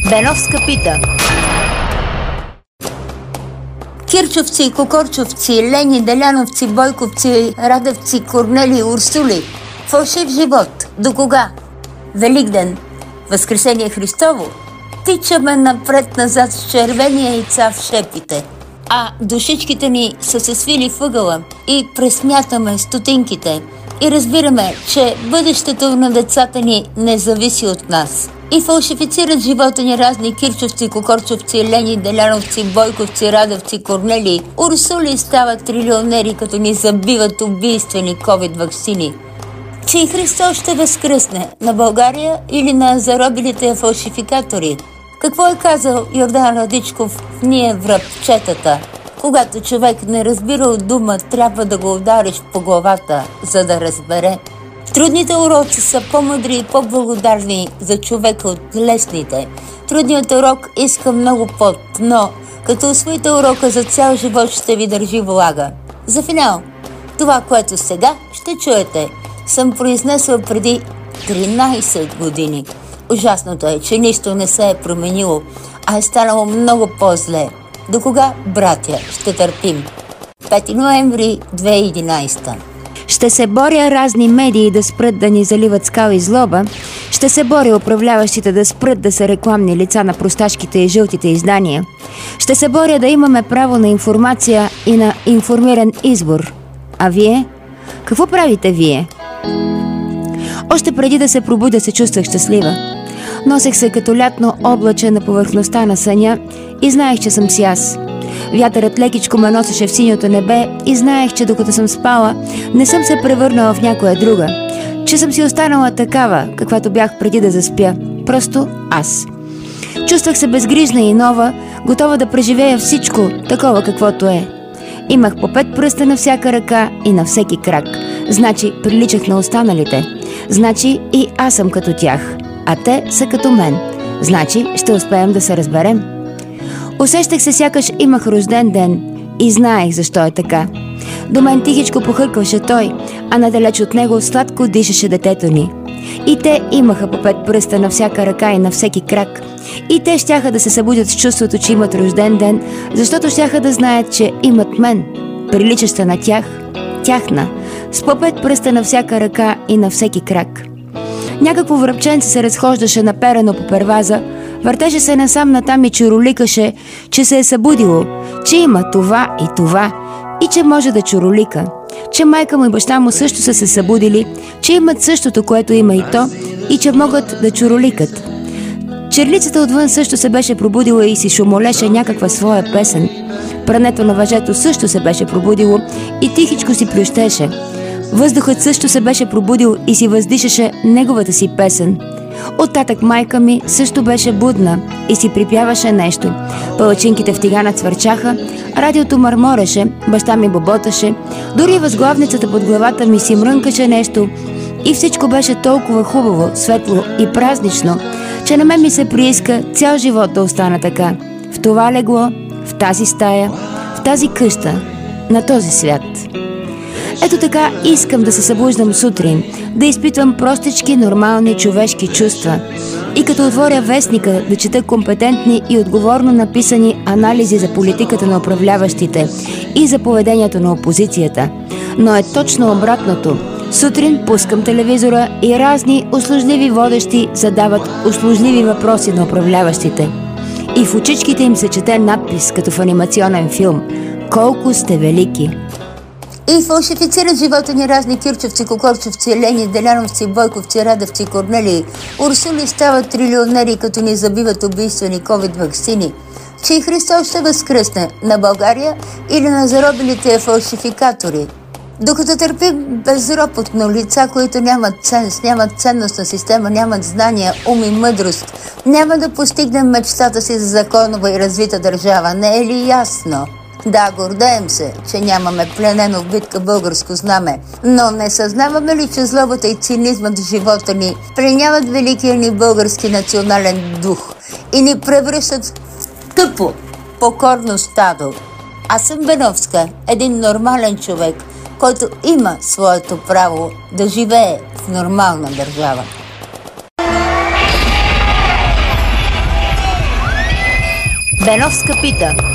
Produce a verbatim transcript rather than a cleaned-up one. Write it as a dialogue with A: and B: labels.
A: Беновска пита. Кирчовци, Кокорчовци, Лени, Деляновци, Бойковци, Радевци, Корнели, Урсули. Фалшив живот. До кога? Великден. Възкресение Христово. Тичаме напред-назад с червени яйца в шепите. А душичките ни са се свили в ъгъла и пресмятаме стотинките. И разбираме, че бъдещето на децата ни не зависи от нас. И фалшифицират живота ни разни кирчовци, кокорчовци, Лени, Деляновци, Бойковци, Радевци, Корнели. Урсули стават трилионери, като ни забиват убийствени ковид-ваксини. Че и Христос ще възкръсне на България или на заробилите я фалшификатори? Какво е казал Йордан Радичков в Ние врабчетата? Когато човек не разбира от дума, трябва да го удариш по главата, за да разбере. Трудните уроци са по-мъдри и по-благодарни за човека от лесните. Трудният урок иска много пот, но като усвоите урока за цял живот ще ви държи влага. За финал, това, което сега ще чуете, съм произнесла преди тринайсет години. Ужасното е, че нищо не се е променило, а е станало много по-зле. До кога, братя, ще търпим? пети ноември две хиляди и единайсета.
B: Ще се боря разни медии да спрат да ни заливат скал и злоба. Ще се боря управляващите да спрат да са рекламни лица на просташките и жълтите издания. Ще се боря да имаме право на информация и на информиран избор. А вие? Какво правите вие? Още преди да се пробудя се чувствах щастлива. Носех се като лятно облаче на повърхността на съня и знаех, че съм си аз. Вятърът лекичко ме носеше в синьото небе и знаех, че докато съм спала, не съм се превърнала в някоя друга, че съм си останала такава, каквато бях преди да заспя. Просто аз. Чувствах се безгрижна и нова, готова да преживея всичко, такова каквото е. Имах по пет пръста на всяка ръка и на всеки крак. Значи приличах на останалите. Значи и аз съм като тях, а те са като мен. Значи ще успеем да се разберем. Усещах се, сякаш имах рожден ден и знаех защо е така. До мен тихичко похъркваше той, а надалеч от него сладко дишаше детето ни. И те имаха по пет пръста на всяка ръка и на всеки крак. И те щяха да се събудят с чувството, че имат рожден ден, защото щяха да знаят, че имат мен, приличаща на тях, тяхна, с по пет пръста на всяка ръка и на всеки крак. Някакво връбченце се разхождаше наперено по перваза, въртеше се насам натам и чуроликаше, че се е събудило, че има това и това и че може да чуролика, че майка му и баща му също са се събудили, че имат същото, което има и то, и че могат да чуроликат. Черлицата отвън също се беше пробудила и си шумолеше някаква своя песен. Прането на въжето също се беше пробудило и тихичко си плющеше. Въздухът също се беше пробудил и си въздишаше неговата си песен. Оттатък майка ми също беше будна и си припяваше нещо. Палачинките в тигана цвърчаха, радиото мърмореше, баща ми боботаше, дори възглавницата под главата ми си мрънкаше нещо и всичко беше толкова хубаво, светло и празнично, че на мен ми се прииска цял живот да остана така. В това легло, в тази стая, в тази къща, на този свят. Ето така искам да се събуждам сутрин, да изпитвам простички, нормални човешки чувства и като отворя вестника да чета компетентни и отговорно написани анализи за политиката на управляващите и за поведението на опозицията. Но е точно обратното. Сутрин пускам телевизора и разни услужливи водещи задават услужливи въпроси на управляващите. И в очичките им се чете надпис, като в анимационен филм: „Колко сте велики!“
A: И фалшифицират живота ни разни кирчовци, кокорчовци, Лени, Деляновци, Бойковци, Радевци, Корнели. Урсули стават трилионери, като ни забиват убийствени ковид-ваксини. Че и Христос ще възкръсне на България или на заробилите фалшификатори. Докато търпим безропотно лица, които нямат ценз, нямат ценностна система, нямат знания, ум и мъдрост, няма да постигнем мечтата си за законова и развита държава. Не е ли ясно? Да, гордеем се, че нямаме пленено в битка българско знаме, но не съзнаваме ли, че злобата и цинизмът в живота ни пленяват великия ни български национален дух и ни превръщат в тъпо, покорно стадо? Аз съм Беновска, един нормален човек, който има своето право да живее в нормална държава.
B: Беновска пита.